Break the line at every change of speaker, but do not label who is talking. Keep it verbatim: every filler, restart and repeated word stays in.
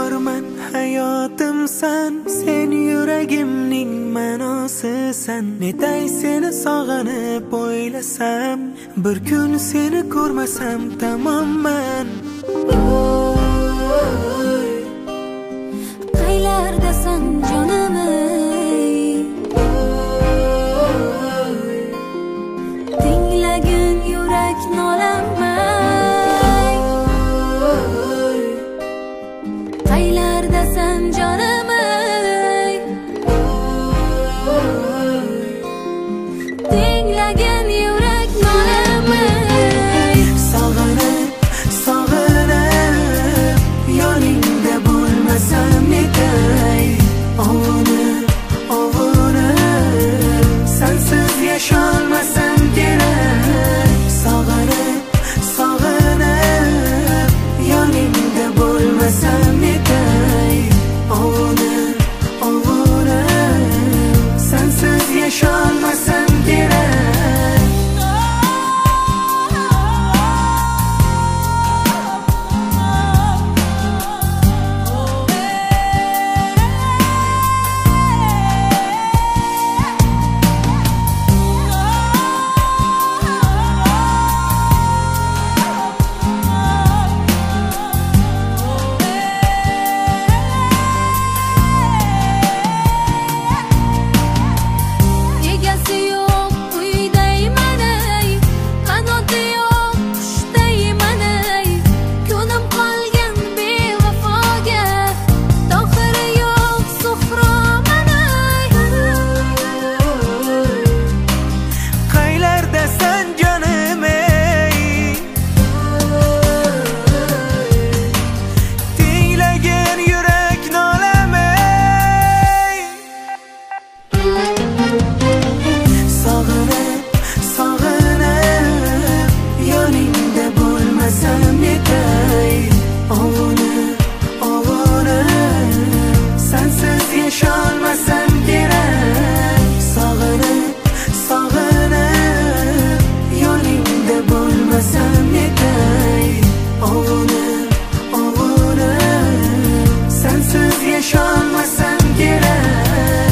borman hayotimsan, sen yuragimning ma'nosisan. Netay seni sog'inib o'ylasam, bir kun seni ko'rmasam tamomman.
Qaylardasan jonim ey, tinglagin yurak nolamay. Qaylardasan jonim ey, tinglagin yurak nolamay.
Sog'inib, sog'inib yoningda bo'lmasam netay. Ovunib, ovunib sensiz yasholmasam kerak. Sog'inib, sog'inib yoningda bo'lmasam netay. Ovunib, ovunib sensiz yasholmasam kerak.
Egasi yo'q uydayman ey, qanoti yo'q qushdayman ey. Ko'nim qolgan bevafoga, tohiri yo'q suhroman ey.
Qaylardasan jonim ey, tinglagin yurak nolamay. Sog'inib, sog'inib yoningda bo'lmasam netay. Ovunib, ovunib sensiz yasholmasam kerak. Sog'inib, sog'inib yoningda bo'lmasam netay. Ovunib, ovunib sensiz yasholmasam kerak.